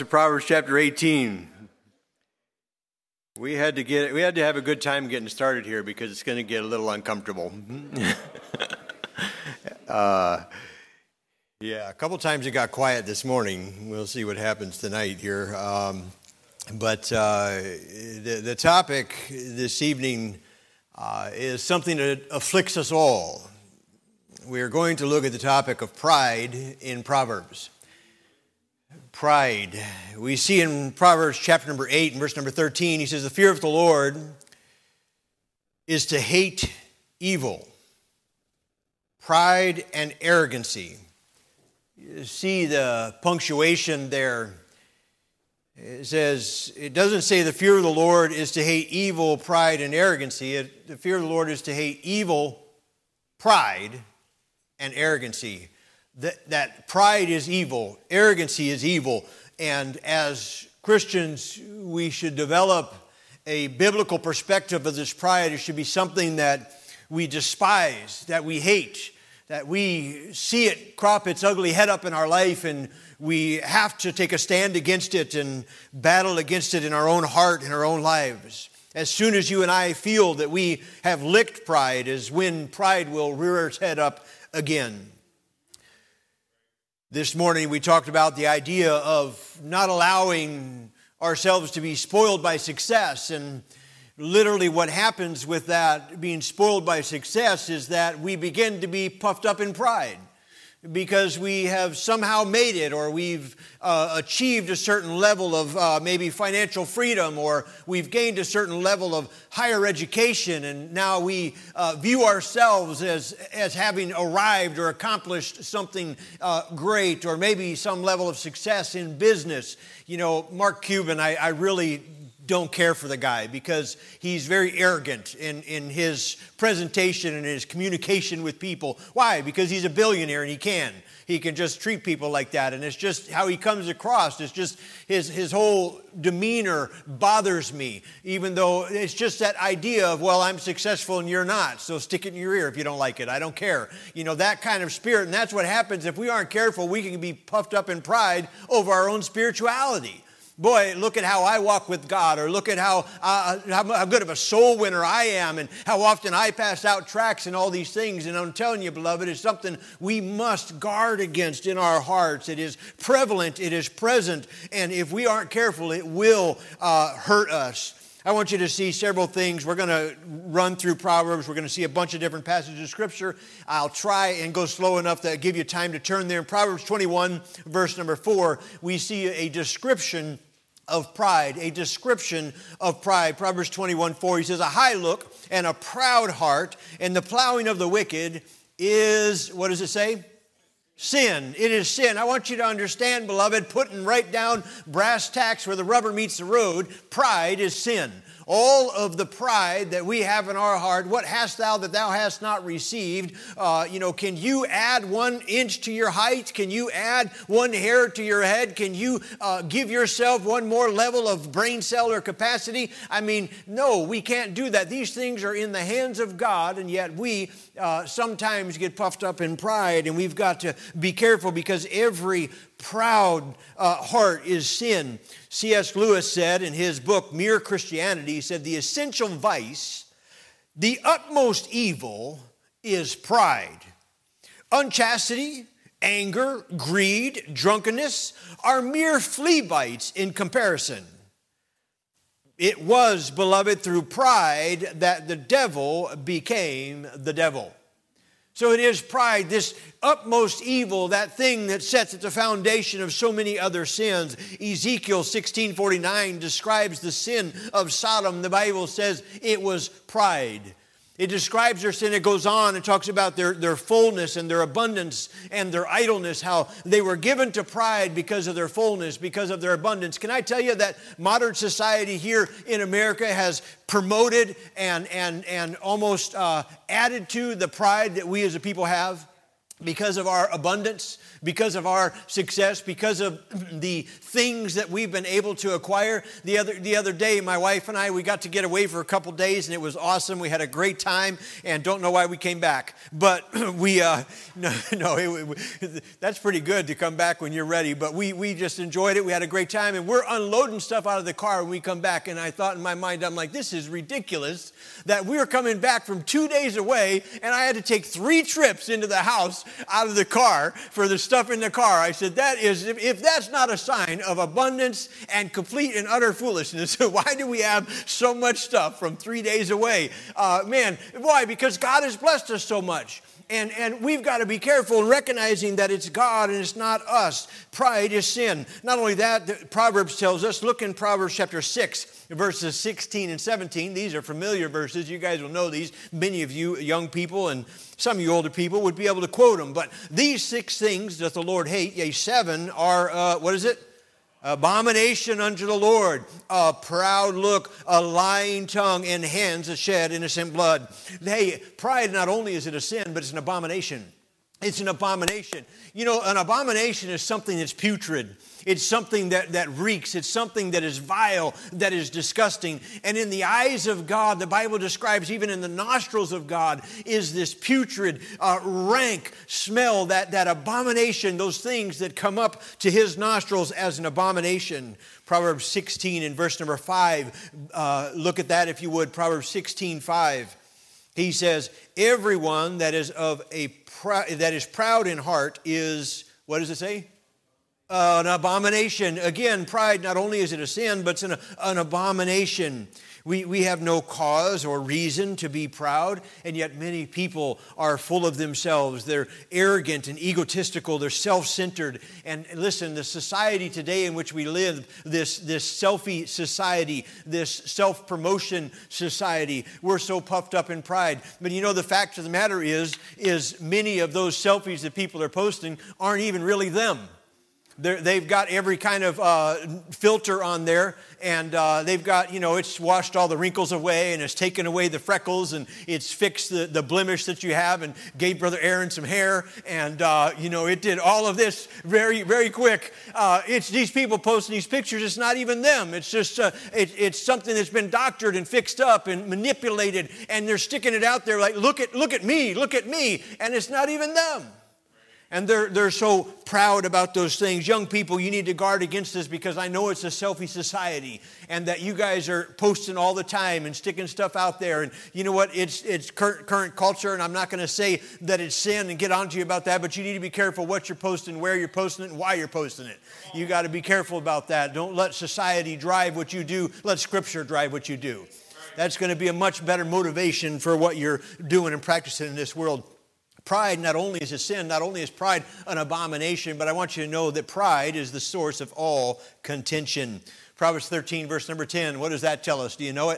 To Proverbs chapter 18. We had to have a good time getting started here because it's going to get a little uncomfortable. A couple times it got quiet this morning. We'll see what happens tonight here. But the topic this evening is something that afflicts us all. We are going to look at the topic of pride in Proverbs. Pride. We see in Proverbs chapter number 8 and verse number 13, he says, "The fear of the Lord is to hate evil, pride and arrogancy." You see the punctuation there. It says, it doesn't say the fear of the Lord is to hate evil, pride and arrogancy. The fear of the Lord is to hate evil, pride and arrogancy. That pride is evil, arrogancy is evil, and as Christians, we should develop a biblical perspective of this pride. It should be something that we despise, that we hate, that we see it crop its ugly head up in our life, and we have to take a stand against it and battle against it in our own heart, in our own lives. As soon as you and I feel that we have licked pride is when pride will rear its head up again. This morning we talked about the idea of not allowing ourselves to be spoiled by success. And literally what happens with that being spoiled by success is that we begin to be puffed up in pride because we have somehow made it, or we've achieved a certain level of maybe financial freedom, or we've gained a certain level of higher education, and now we view ourselves as having arrived or accomplished something great, or maybe some level of success in business. You know, Mark Cuban, I really don't care for the guy because he's very arrogant in his presentation and his communication with people. Why? Because he's a billionaire and he can just treat people like that, and it's just how he comes across. It's just his whole demeanor bothers me, even though it's just that idea of, well, I'm successful and you're not, so stick it in your ear if you don't like it. I don't care. You know, that kind of spirit, and that's what happens if we aren't careful. We can be puffed up in pride over our own spirituality. Boy, look at how I walk with God, or look at how good of a soul winner I am, and how often I pass out tracts and all these things. And I'm telling you, beloved, it's something we must guard against in our hearts. It is prevalent, it is present, and if we aren't careful, it will hurt us. I want you to see several things. We're going to run through Proverbs. We're going to see a bunch of different passages of Scripture. I'll try and go slow enough to give you time to turn there. In Proverbs 21, verse number 4, we see a description of pride, a description of pride. Proverbs 21:4, he says, "A high look and a proud heart, and the plowing of the wicked is," what does it say? Sin. It is sin. I want you to understand, beloved, putting right down brass tacks where the rubber meets the road, pride is sin. All of the pride that we have in our heart, what hast thou that thou hast not received? Can you add 1 inch to your height? Can you add 1 hair to your head? Can you give yourself one more level of brain cell or capacity? I mean, no, we can't do that. These things are in the hands of God, and yet we sometimes get puffed up in pride, and we've got to be careful because every proud heart is sin. C.S. Lewis said in his book, Mere Christianity, he said, "The essential vice, the utmost evil is pride. Unchastity, anger, greed, drunkenness are mere flea bites in comparison. It was, beloved, through pride that the devil became the devil." So it is pride, this utmost evil, that thing that sets at the foundation of so many other sins. Ezekiel 16:49 describes the sin of Sodom. The Bible says it was pride. It describes their sin. It goes on and talks about their fullness and their abundance and their idleness, how they were given to pride because of their fullness, because of their abundance. Can I tell you that modern society here in America has promoted and almost added to the pride that we as a people have? because of our abundance, because of our success, because of the things that we've been able to acquire. The other day, my wife and I, we got to get away for a couple days, and it was awesome. We had a great time, and don't know why we came back. But that's pretty good to come back when you're ready. But we just enjoyed it. We had a great time, and we're unloading stuff out of the car when we come back. And I thought in my mind, I'm like, this is ridiculous that we're coming back from 2 days away, and I had to take 3 trips into the house out of the car for the stuff in the car. I said, that is, if that's not a sign of abundance and complete and utter foolishness, why do we have so much stuff from 3 days away? Why? Because God has blessed us so much. And we've got to be careful in recognizing that it's God and it's not us. Pride is sin. Not only that, Proverbs tells us, look in Proverbs chapter 6, verses 16 and 17. These are familiar verses. You guys will know these. Many of you young people and some of you older people would be able to quote them. But these 6 things doth the Lord hate, yea, 7 are, what is it? Abomination unto the Lord, a proud look, a lying tongue, and hands that shed innocent blood. Hey, pride not only is it a sin, but it's an abomination. It's an abomination. You know, an abomination is something that's putrid. It's something that reeks. It's something that is vile, that is disgusting. And in the eyes of God, the Bible describes even in the nostrils of God is this putrid, rank smell, that abomination, those things that come up to his nostrils as an abomination. Proverbs 16 and verse number 5. Look at that if you would. Proverbs 16:5. He says, everyone that is proud in heart is, what does it say? An abomination. Again, pride, not only is it a sin, but it's an abomination. We have no cause or reason to be proud, and yet many people are full of themselves. They're arrogant and egotistical. They're self-centered. And listen, the society today in which we live, this selfie society, this self-promotion society, we're so puffed up in pride. But you know, the fact of the matter is many of those selfies that people are posting aren't even really them. They've got every kind of filter on there, and they've got, it's washed all the wrinkles away, and it's taken away the freckles, and it's fixed the blemish that you have, and gave Brother Aaron some hair, and, it did all of this very, very quick. It's these people posting these pictures. It's not even them. It's just, it's something that's been doctored and fixed up and manipulated, and they're sticking it out there like, look at me, and it's not even them. And they're so proud about those things. Young people, you need to guard against this because I know it's a selfie society and that you guys are posting all the time and sticking stuff out there. And you know what? It's current culture, and I'm not going to say that it's sin and get on to you about that, but you need to be careful what you're posting, where you're posting it, and why you're posting it. You got to be careful about that. Don't let society drive what you do. Let Scripture drive what you do. That's going to be a much better motivation for what you're doing and practicing in this world. Pride not only is a sin, not only is pride an abomination, but I want you to know that pride is the source of all contention. Proverbs 13, verse number 10, what does that tell us? Do you know it?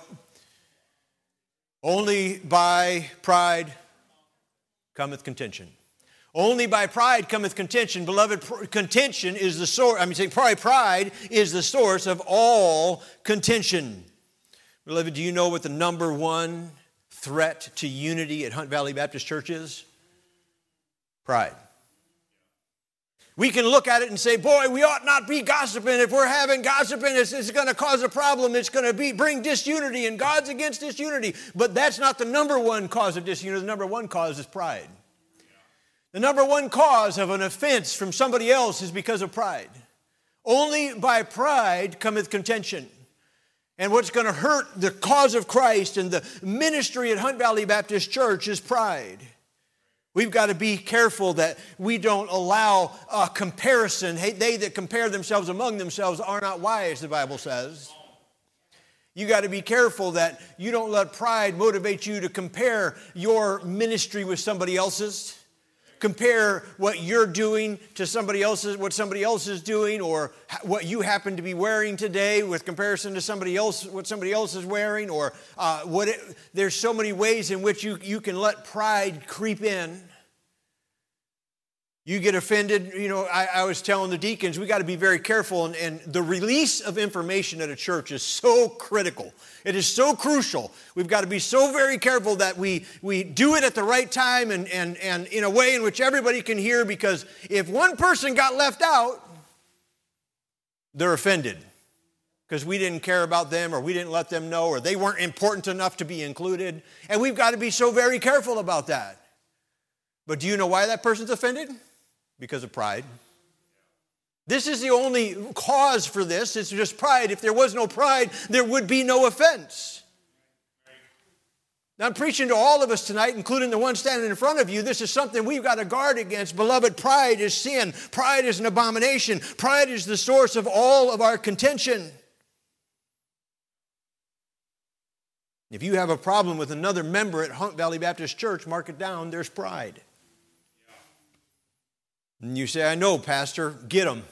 Only by pride cometh contention. Only by pride cometh contention. Beloved, contention is the source, pride is the source of all contention. Beloved, do you know what the number one threat to unity at Hunt Valley Baptist Church is? Pride. We can look at it and say, boy, we ought not be gossiping. If we're having gossiping, it's going to cause a problem. It's going to bring disunity, and God's against disunity. But that's not the number one cause of disunity. The number one cause is pride. The number one cause of an offense from somebody else is because of pride. Only by pride cometh contention. And what's going to hurt the cause of Christ and the ministry at Hunt Valley Baptist Church is pride. We've got to be careful that we don't allow comparison. Hey, they that compare themselves among themselves are not wise, the Bible says. You got to be careful that you don't let pride motivate you to compare your ministry with somebody else's. Compare what you're doing to somebody else's, what somebody else is doing, or what you happen to be wearing today with comparison to somebody else, what somebody else is wearing, or there's so many ways in which you can let pride creep in. You get offended. I was telling the deacons, we got to be very careful. And the release of information at a church is so critical. It is so crucial. We've got to be so very careful that we do it at the right time and in a way in which everybody can hear, because if one person got left out, they're offended because we didn't care about them, or we didn't let them know, or they weren't important enough to be included. And we've got to be so very careful about that. But do you know why that person's offended? Because of pride. This is the only cause for this. It's just pride. If there was no pride, there would be no offense. Now, I'm preaching to all of us tonight, including the one standing in front of you. This is something we've got to guard against. Beloved, pride is sin. Pride is an abomination. Pride is the source of all of our contention. If you have a problem with another member at Hunt Valley Baptist Church, mark it down. There's pride. And you say, I know, Pastor, get them.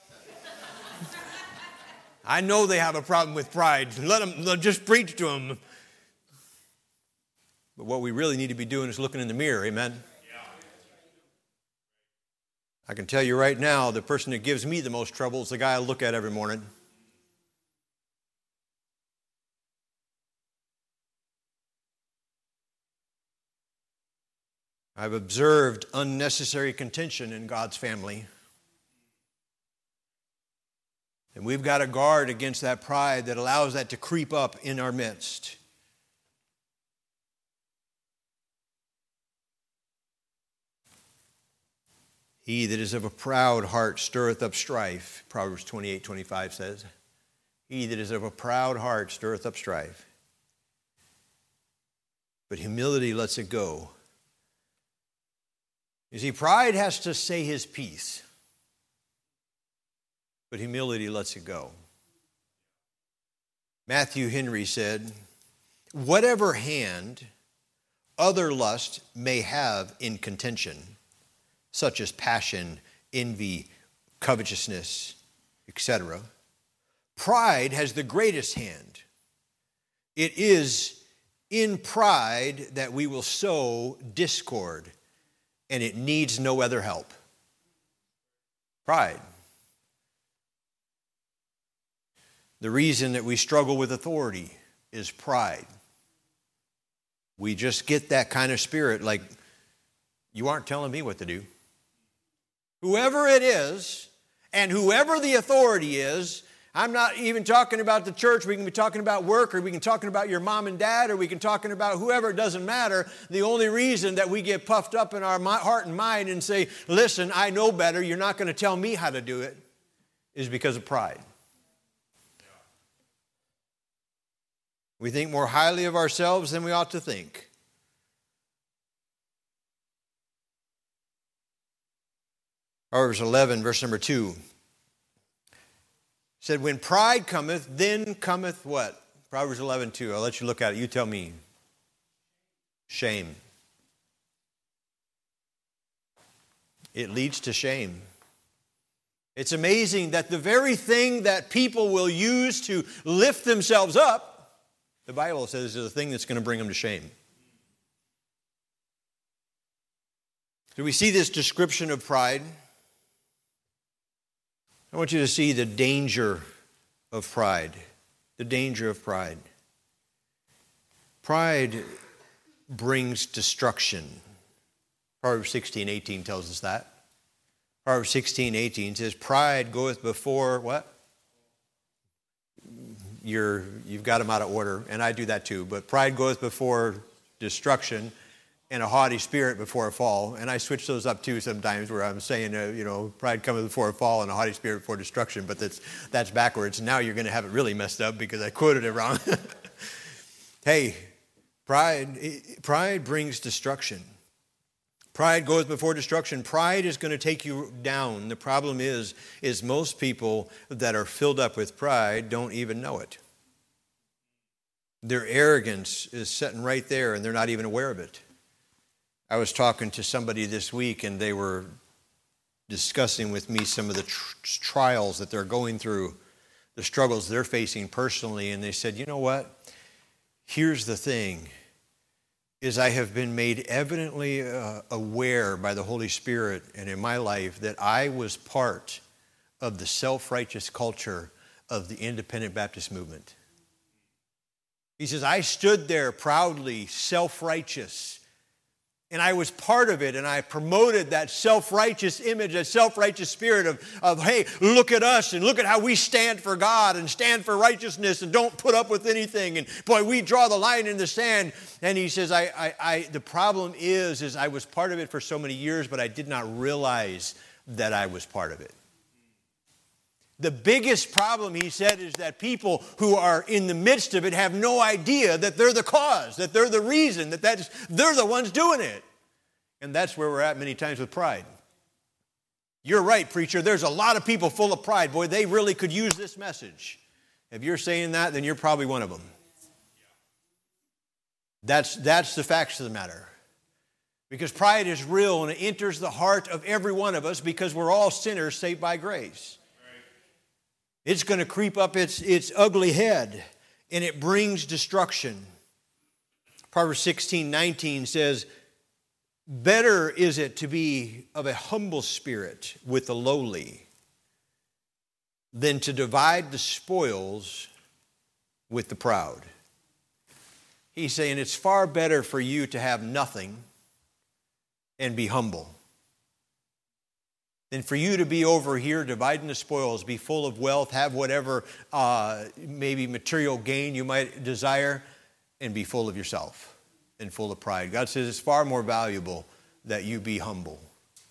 I know they have a problem with pride. Let them just preach to them. But what we really need to be doing is looking in the mirror, amen? I can tell you right now, the person that gives me the most trouble is the guy I look at every morning. I've observed unnecessary contention in God's family. And we've got to guard against that pride that allows that to creep up in our midst. He that is of a proud heart stirreth up strife, Proverbs 28:25 says. He that is of a proud heart stirreth up strife, but humility lets it go. You see, pride has to say his piece, but humility lets it go. Matthew Henry said, whatever hand other lust may have in contention, such as passion, envy, covetousness, etc., pride has the greatest hand. It is in pride that we will sow discord, and it needs no other help. Pride. The reason that we struggle with authority is pride. We just get that kind of spirit like, you aren't telling me what to do. Whoever it is, and whoever the authority is, I'm not even talking about the church. We can be talking about work, or we can be talking about your mom and dad, or we can be talking about whoever. It doesn't matter. The only reason that we get puffed up in our heart and mind and say, listen, I know better, you're not going to tell me how to do it, is because of pride. We think more highly of ourselves than we ought to think. Proverbs 11, verse number 2. Said, when pride cometh, then cometh what? Proverbs 11:2. I'll let you look at it. You tell me. Shame. It leads to shame. It's amazing that the very thing that people will use to lift themselves up, the Bible says is the thing that's going to bring them to shame. So we see this description of pride. I want you to see the danger of pride. The danger of pride. Pride brings destruction. Proverbs 16:18 tells us that. Proverbs 16:18 says, pride goeth before what? You've got them out of order, and I do that too. But pride goeth before destruction, and a haughty spirit before a fall. And I switch those up too sometimes, where I'm saying, pride cometh before a fall and a haughty spirit before destruction. But that's backwards. Now you're going to have it really messed up because I quoted it wrong. Hey, pride brings destruction. Pride goes before destruction. Pride is going to take you down. The problem is most people that are filled up with pride don't even know it. Their arrogance is sitting right there, and they're not even aware of it. I was talking to somebody this week, and they were discussing with me some of the trials that they're going through, the struggles they're facing personally, and they said, you know what? Here's the thing. is I have been made evidently aware by the Holy Spirit and in my life that I was part of the self-righteous culture of the independent Baptist movement. He says, I stood there proudly, self-righteous, and I was part of it, and I promoted that self-righteous image, that self-righteous spirit of, hey, look at us, and look at how we stand for God, and stand for righteousness, and don't put up with anything, and boy, we draw the line in the sand. And he says, the problem is I was part of it for so many years, but I did not realize that I was part of it. The biggest problem, he said, is that people who are in the midst of it have no idea that they're the cause, that they're the reason, they're the ones doing it. And that's where we're at many times with pride. You're right, preacher. There's a lot of people full of pride. Boy, they really could use this message. If you're saying that, then you're probably one of them. That's the facts of the matter. Because pride is real and it enters the heart of every one of us because we're all sinners saved by grace. It's going to creep up its ugly head, and it brings destruction. Proverbs 16:19 says, better is it to be of a humble spirit with the lowly than to divide the spoils with the proud. He's saying it's far better for you to have nothing and be humble than for you to be over here dividing the spoils, be full of wealth, have whatever maybe material gain you might desire, and be full of yourself and full of pride. God says it's far more valuable that you be humble.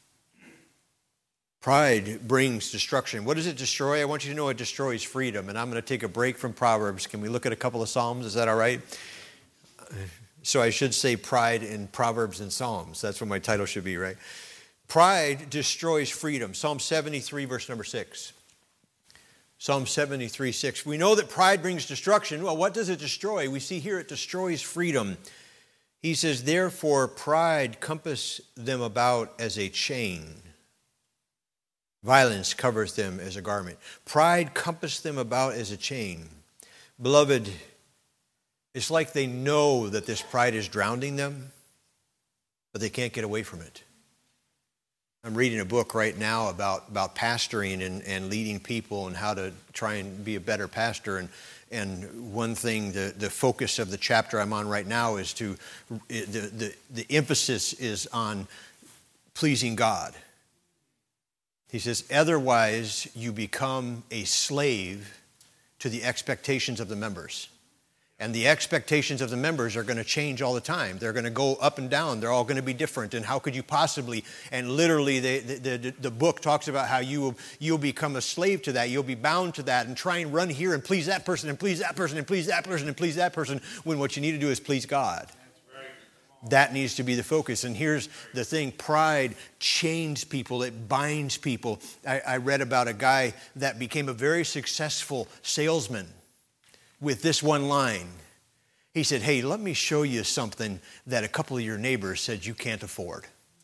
Pride brings destruction. What does it destroy? I want you to know it destroys freedom. And I'm going to take a break from Proverbs. Can we look at a couple of Psalms? Is that all right? So I should say pride in Proverbs and Psalms. That's what my title should be, right? Pride destroys freedom. Psalm 73, verse number 6. Psalm 73, 6. We know that pride brings destruction. Well, what does it destroy? We see here it destroys freedom. He says, therefore, pride compass them about as a chain. Violence covers them as a garment. Pride compass them about as a chain. Beloved, it's like they know that this pride is drowning them, but they can't get away from it. I'm reading a book right now about pastoring and leading people and how to try and be a better pastor. And one thing, the focus of the chapter I'm on right now is the emphasis is on pleasing God. He says, otherwise you become a slave to the expectations of the members. And the expectations of the members are going to change all the time. They're going to go up and down. They're all going to be different. And how could you possibly? And literally, the book talks about how you'll become a slave to that. You'll be bound to that and try and run here and please that person and please that person and please that person and please that person when what you need to do is please God. That needs to be the focus. And here's the thing. Pride chains people. It binds people. I read about a guy that became a very successful salesman with this one line. He said, hey, let me show you something that a couple of your neighbors said you can't afford.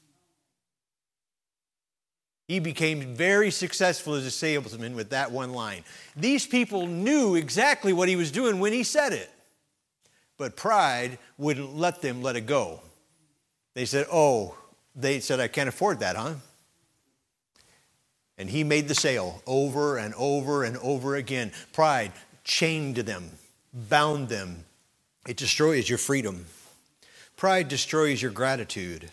He became very successful as a salesman with that one line. These people knew exactly what he was doing when he said it. But pride wouldn't let them let it go. They said, I can't afford that, huh? And he made the sale over and over and over again. Pride chained them, bound them. It destroys your freedom. Pride destroys your gratitude.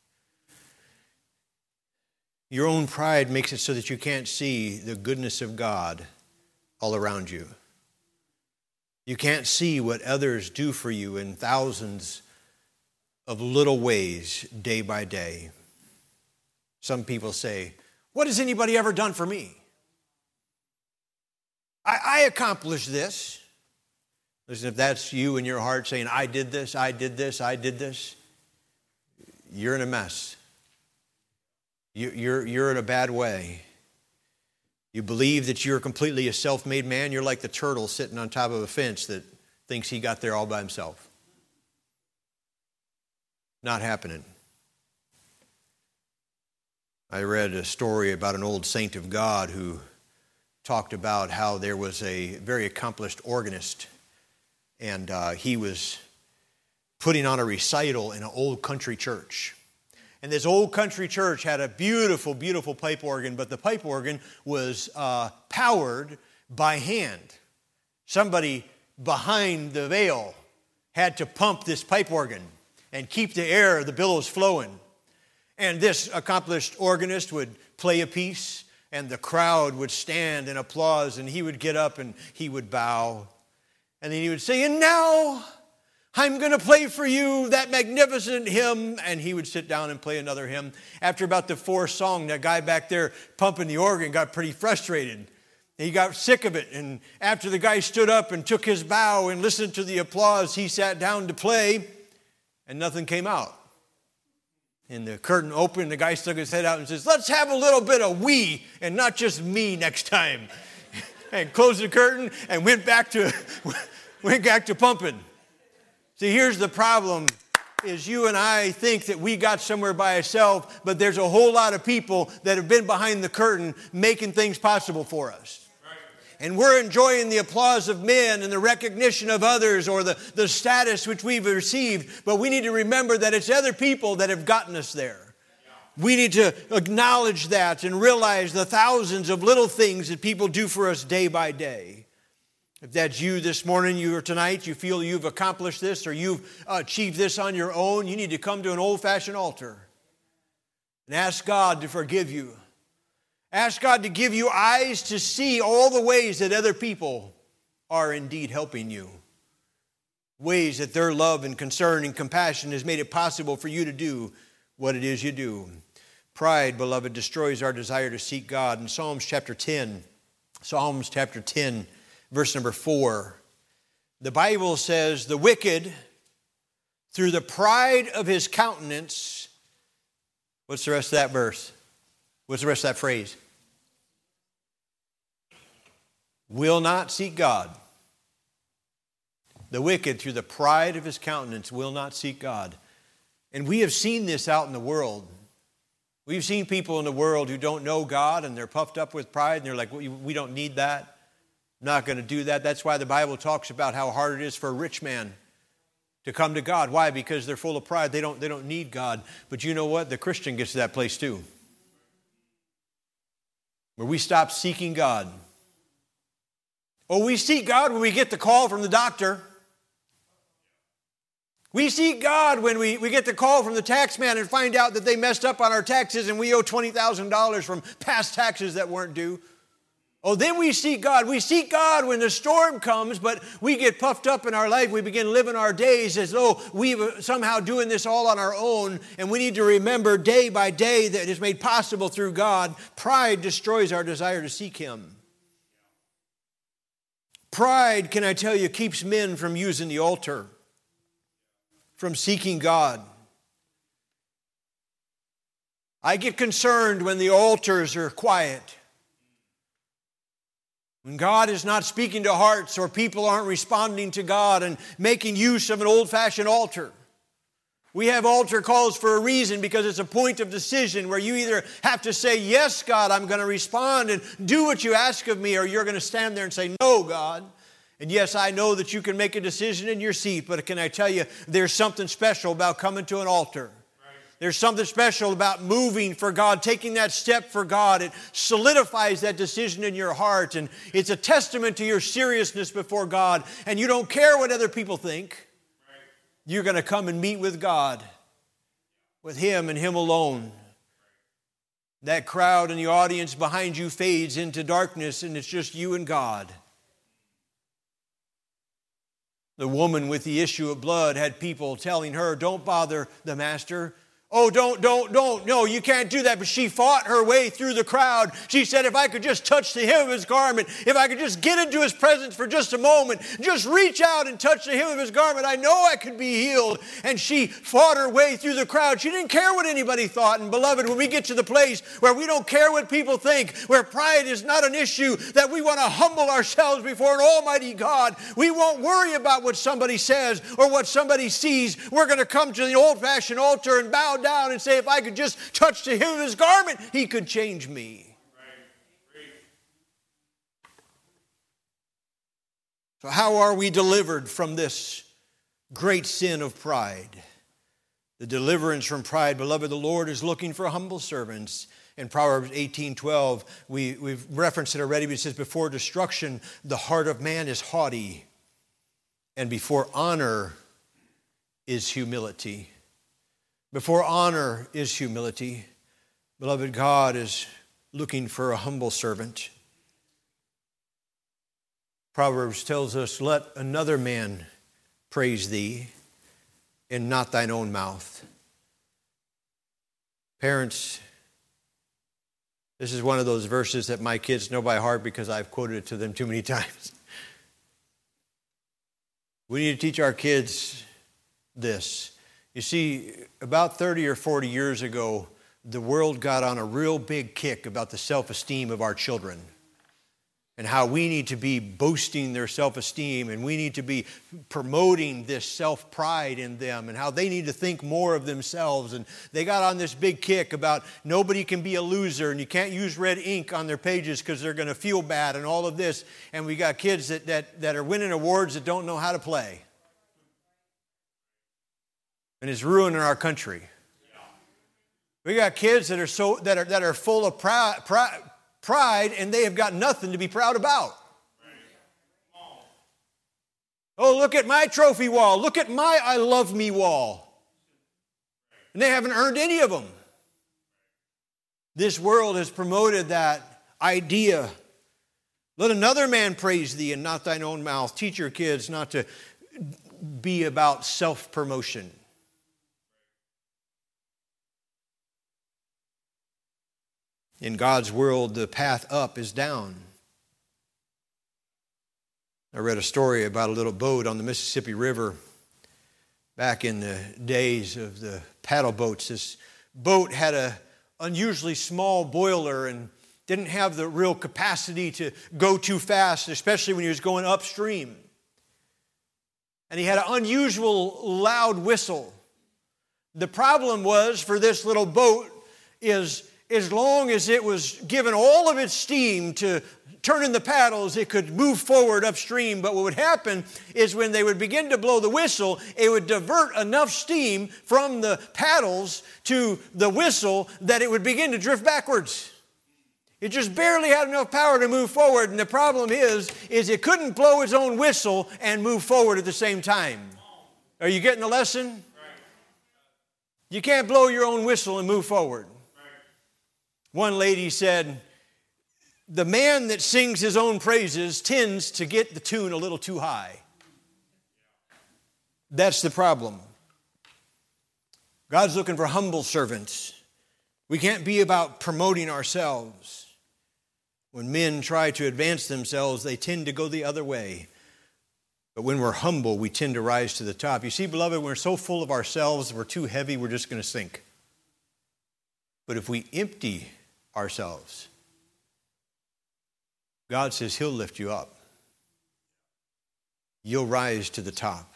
Your own pride makes it so that you can't see the goodness of God all around you. You can't see what others do for you in thousands of little ways day by day. Some people say, what has anybody ever done for me? I accomplished this. Listen, if that's you in your heart saying, I did this, I did this, I did this, you're in a mess. You're in a bad way. You believe that you're completely a self-made man. You're like the turtle sitting on top of a fence that thinks he got there all by himself. Not happening. I read a story about an old saint of God who talked about how there was a very accomplished organist, and he was putting on a recital in an old country church. And this old country church had a beautiful, beautiful pipe organ, but the pipe organ was powered by hand. Somebody behind the veil had to pump this pipe organ and keep the air, the billows flowing. And this accomplished organist would play a piece, and the crowd would stand in applause, and he would get up and he would bow. And then he would say, "And now I'm going to play for you that magnificent hymn." And he would sit down and play another hymn. After about the fourth song, that guy back there pumping the organ got pretty frustrated. He got sick of it. And after the guy stood up and took his bow and listened to the applause, he sat down to play, and nothing came out. And the curtain opened, the guy stuck his head out and says, "Let's have a little bit of we and not just me next time." And closed the curtain and went back to pumping. See, here's the problem, is you and I think that we got somewhere by ourselves, but there's a whole lot of people that have been behind the curtain making things possible for us. And we're enjoying the applause of men and the recognition of others or the status which we've received, but we need to remember that it's other people that have gotten us there. We need to acknowledge that and realize the thousands of little things that people do for us day by day. If that's you this morning, you or tonight, you feel you've accomplished this or you've achieved this on your own, you need to come to an old-fashioned altar and ask God to forgive you. Ask God to give you eyes to see all the ways that other people are indeed helping you. Ways that their love and concern and compassion has made it possible for you to do what it is you do. Pride, beloved, destroys our desire to seek God. In Psalms chapter 10, verse number 4, the Bible says, "The wicked, through the pride of his countenance," what's the rest of that verse? What's the rest of that phrase? "Will not seek God." The wicked, through the pride of his countenance, will not seek God. And we have seen this out in the world. We've seen people in the world who don't know God, and they're puffed up with pride, and they're like, "We don't need that. I'm not going to do that." That's why the Bible talks about how hard it is for a rich man to come to God. Why? Because they're full of pride. They don't need God. But you know what? The Christian gets to that place too, where we stop seeking God. Oh, we seek God when we get the call from the doctor. We seek God when we get the call from the tax man and find out that they messed up on our taxes and we owe $20,000 from past taxes that weren't due. Oh, then we seek God. We seek God when the storm comes, but we get puffed up in our life. We begin living our days as though we're somehow doing this all on our own. And we need to remember day by day that it is made possible through God. Pride destroys our desire to seek Him. Pride, can I tell you, keeps men from using the altar, from seeking God. I get concerned when the altars are quiet. When God is not speaking to hearts or people aren't responding to God and making use of an old-fashioned altar. We have altar calls for a reason, because it's a point of decision where you either have to say, "Yes, God, I'm going to respond and do what you ask of me," or you're going to stand there and say, "No, God." And yes, I know that you can make a decision in your seat, but can I tell you, there's something special about coming to an altar. There's something special about moving for God, taking that step for God. It solidifies that decision in your heart, and it's a testament to your seriousness before God. And you don't care what other people think. You're going to come and meet with God, with Him and Him alone. That crowd in the audience behind you fades into darkness, and it's just you and God. The woman with the issue of blood had people telling her, "Don't bother the master. Oh, don't. No, you can't do that." But she fought her way through the crowd. She said, "If I could just touch the hem of His garment, if I could just get into His presence for just a moment, just reach out and touch the hem of His garment, I know I could be healed." And she fought her way through the crowd. She didn't care what anybody thought. And beloved, when we get to the place where we don't care what people think, where pride is not an issue, that we want to humble ourselves before an almighty God, we won't worry about what somebody says or what somebody sees. We're going to come to the old-fashioned altar and bow down and say, "If I could just touch the hem of His garment, He could change me." So how are we delivered from this great sin of pride. The deliverance from pride. Beloved, the Lord is looking for humble servants. In Proverbs 18:12, we've referenced it already, but it says, before destruction, the heart of man is haughty, and before honor is humility. Before honor is humility. Beloved, God is looking for a humble servant. Proverbs tells us, let another man praise thee, and not thine own mouth. Parents, this is one of those verses that my kids know by heart because I've quoted it to them too many times. We need to teach our kids this. You see, about 30 or 40 years ago, the world got on a real big kick about the self-esteem of our children and how we need to be boasting their self-esteem and we need to be promoting this self-pride in them and how they need to think more of themselves. And they got on this big kick about nobody can be a loser and you can't use red ink on their pages because they're going to feel bad and all of this. And we got kids that are winning awards that don't know how to play. And it's ruining our country. We got kids that are full of pride, and they have got nothing to be proud about. Oh, look at my trophy wall. Look at my I love me wall. And they haven't earned any of them. This world has promoted that idea. Let another man praise thee and not thine own mouth. Teach your kids not to be about self-promotion. In God's world, the path up is down. I read a story about a little boat on the Mississippi River back in the days of the paddle boats. This boat had an unusually small boiler and didn't have the real capacity to go too fast, especially when he was going upstream. And he had an unusual loud whistle. The problem was for this little boat is as long as it was given all of its steam to turn in the paddles, it could move forward upstream. But what would happen is when they would begin to blow the whistle, it would divert enough steam from the paddles to the whistle that it would begin to drift backwards. It just barely had enough power to move forward. And the problem is it couldn't blow its own whistle and move forward at the same time. Are you getting the lesson? You can't blow your own whistle and move forward. One lady said, the man that sings his own praises tends to get the tune a little too high. That's the problem. God's looking for humble servants. We can't be about promoting ourselves. When men try to advance themselves, they tend to go the other way. But when we're humble, we tend to rise to the top. You see, beloved, we're so full of ourselves, we're too heavy, we're just going to sink. But if we empty ourselves, God says He'll lift you up. You'll rise to the top.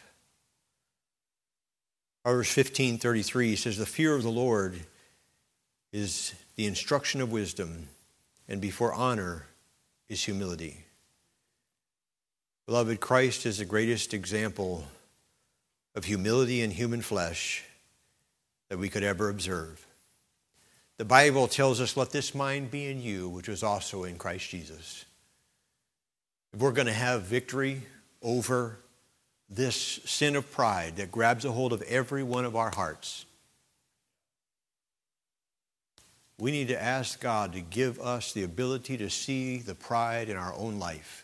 Proverbs 15:33 says, the fear of the Lord is the instruction of wisdom, and before honor is humility. Beloved, Christ is the greatest example of humility in human flesh that we could ever observe. The Bible tells us, let this mind be in you, which was also in Christ Jesus. If we're going to have victory over this sin of pride that grabs a hold of every one of our hearts, we need to ask God to give us the ability to see the pride in our own life.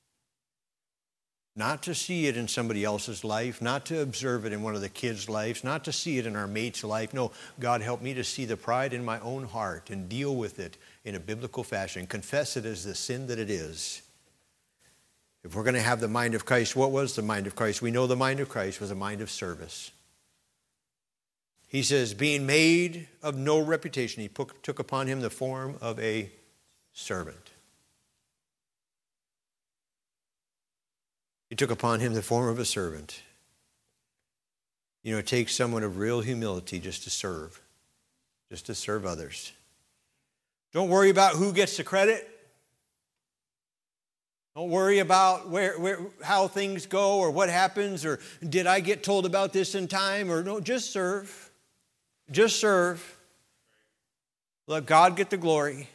Not to see it in somebody else's life, not to observe it in one of the kids' lives, not to see it in our mate's life. No, God, help me to see the pride in my own heart and deal with it in a biblical fashion. Confess it as the sin that it is. If we're going to have the mind of Christ, what was the mind of Christ? We know the mind of Christ was a mind of service. He says, being made of no reputation, he took upon him the form of a servant. He took upon him the form of a servant. You know, it takes someone of real humility just to serve others. Don't worry about who gets the credit. Don't worry about how things go or what happens or did I get told about this in time or no, just serve. Just serve. Let God get the glory.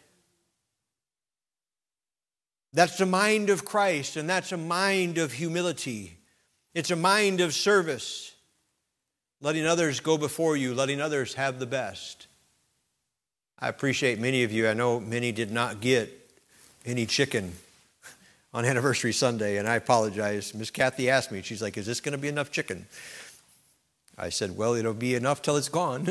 That's the mind of Christ, and that's a mind of humility. It's a mind of service. Letting others go before you, letting others have the best. I appreciate many of you. I know many did not get any chicken on Anniversary Sunday, and I apologize. Miss Kathy asked me, she's like, is this going to be enough chicken? I said, well, it'll be enough till it's gone.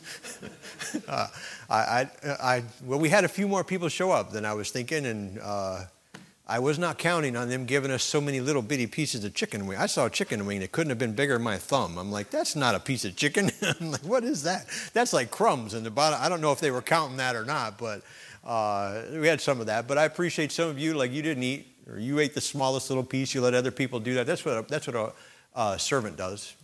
Well, we had a few more people show up than I was thinking, and I was not counting on them giving us so many little bitty pieces of chicken wing. I saw a chicken wing that couldn't have been bigger than my thumb. I'm like, that's not a piece of chicken. I'm like, what is that? That's like crumbs in the bottom. I don't know if they were counting that or not, but we had some of that. But I appreciate some of you, like you didn't eat, or you ate the smallest little piece. You let other people do that. That's what a servant does.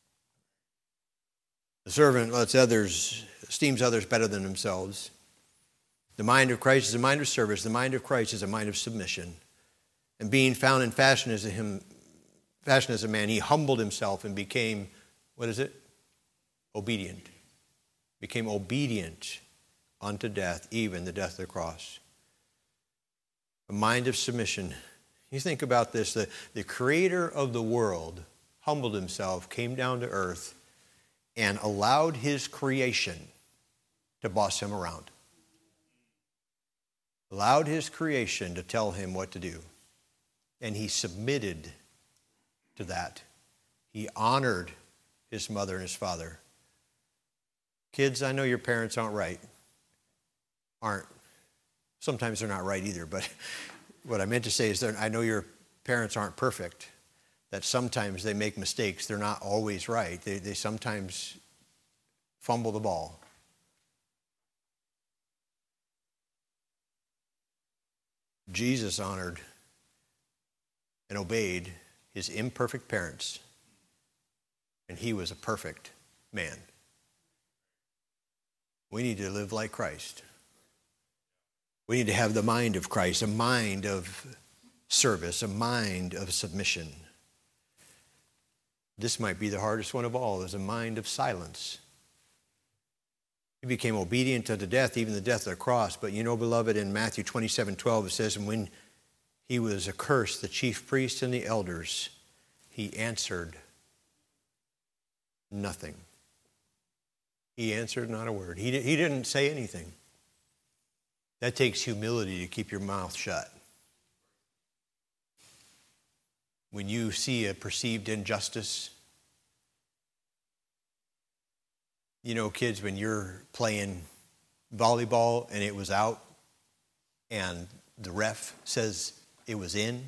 The servant esteems others better than themselves. The mind of Christ is a mind of service. The mind of Christ is a mind of submission. And being found in fashion as a man, he humbled himself and became, obedient. Became obedient unto death, even the death of the cross. A mind of submission. You think about this, the creator of the world humbled himself, came down to earth, and allowed his creation to boss him around. Allowed his creation to tell him what to do. And he submitted to that. He honored his mother and his father. Kids, I know your parents aren't. Sometimes they're not right either, but what I meant to say is that I know your parents aren't perfect. That sometimes they make mistakes. They're not always right. They sometimes fumble the ball. Jesus honored and obeyed his imperfect parents, and he was a perfect man. We need to live like Christ. We need to have the mind of Christ, a mind of service, a mind of submission. This might be the hardest one of all, is a mind of silence. He became obedient unto death, even the death of the cross. But you know, beloved, in Matthew 27:12, it says, and when he was accursed, the chief priests and the elders, he answered nothing. He answered not a word. He didn't say anything. That takes humility to keep your mouth shut. When you see a perceived injustice, you know, kids, when you're playing volleyball and it was out and the ref says it was in,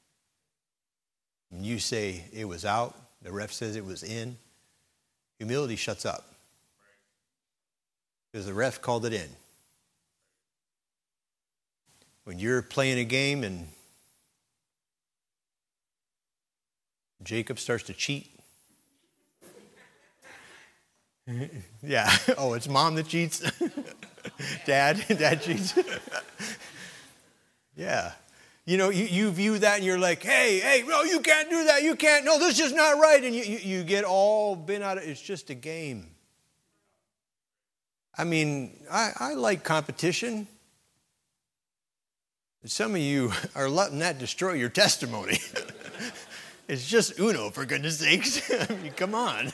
and you say it was out, the ref says it was in, humility shuts up. Because the ref called it in. When you're playing a game and Jacob starts to cheat. Yeah. Oh, it's mom that cheats? Dad cheats? Yeah. You know, you view that and you're like, hey, no, you can't do that. You can't. No, this is not right. And you get all bent out of it. It's just a game. I mean, I like competition. Some of you are letting that destroy your testimony. It's just Uno, for goodness sakes. I mean, come on.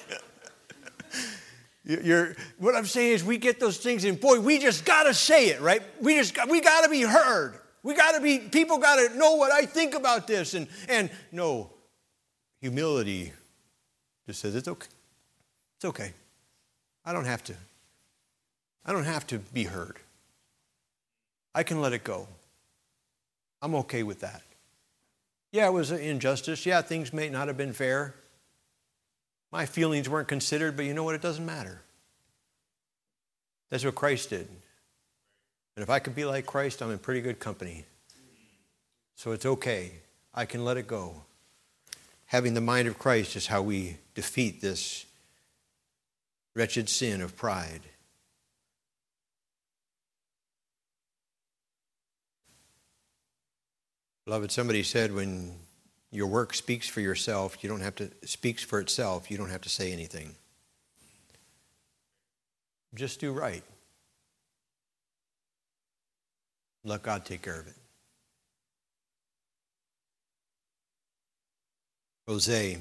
What I'm saying is we get those things and boy, we just got to say it, right? We got to be heard. People got to know what I think about this. And no, humility just says, it's okay. It's okay. I don't have to be heard. I can let it go. I'm okay with that. Yeah, it was an injustice. Yeah, things may not have been fair. My feelings weren't considered, but you know what? It doesn't matter. That's what Christ did. And if I could be like Christ, I'm in pretty good company. So it's okay. I can let it go. Having the mind of Christ is how we defeat this wretched sin of pride. Beloved, somebody said when your work speaks for yourself, speaks for itself, you don't have to say anything. Just do right. Let God take care of it. Hosea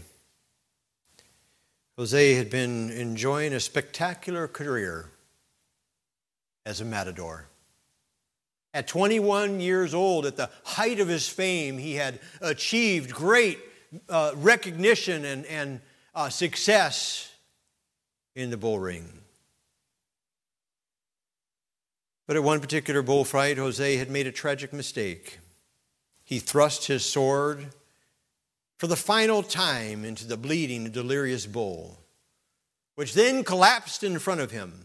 had been enjoying a spectacular career as a matador. At 21 years old, at the height of his fame, he had achieved great recognition and success in the bull ring. But at one particular bullfight, Hosea had made a tragic mistake. He thrust his sword for the final time into the bleeding, delirious bull, which then collapsed in front of him.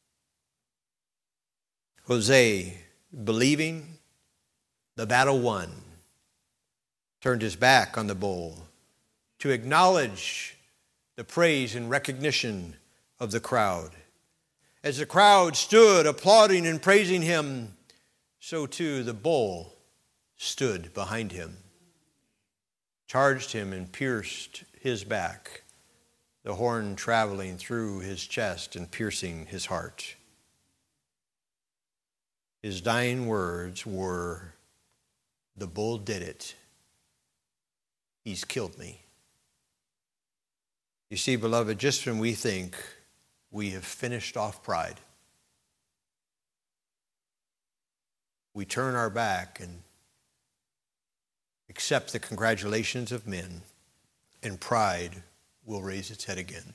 Hosea, believing the battle won, turned his back on the bull to acknowledge the praise and recognition of the crowd. As the crowd stood applauding and praising him, so too the bull stood behind him, charged him and pierced his back, the horn traveling through his chest and piercing his heart. His dying words were, "The bull did it. He's killed me." You see, beloved, just when we think we have finished off pride, we turn our back and accept the congratulations of men, and pride will raise its head again,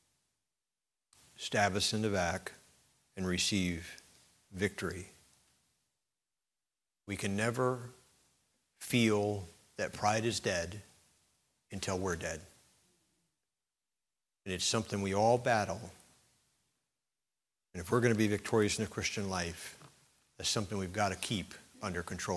stab us in the back, and receive victory. We can never feel that pride is dead until we're dead. And it's something we all battle. And if we're going to be victorious in the Christian life, that's something we've got to keep under control.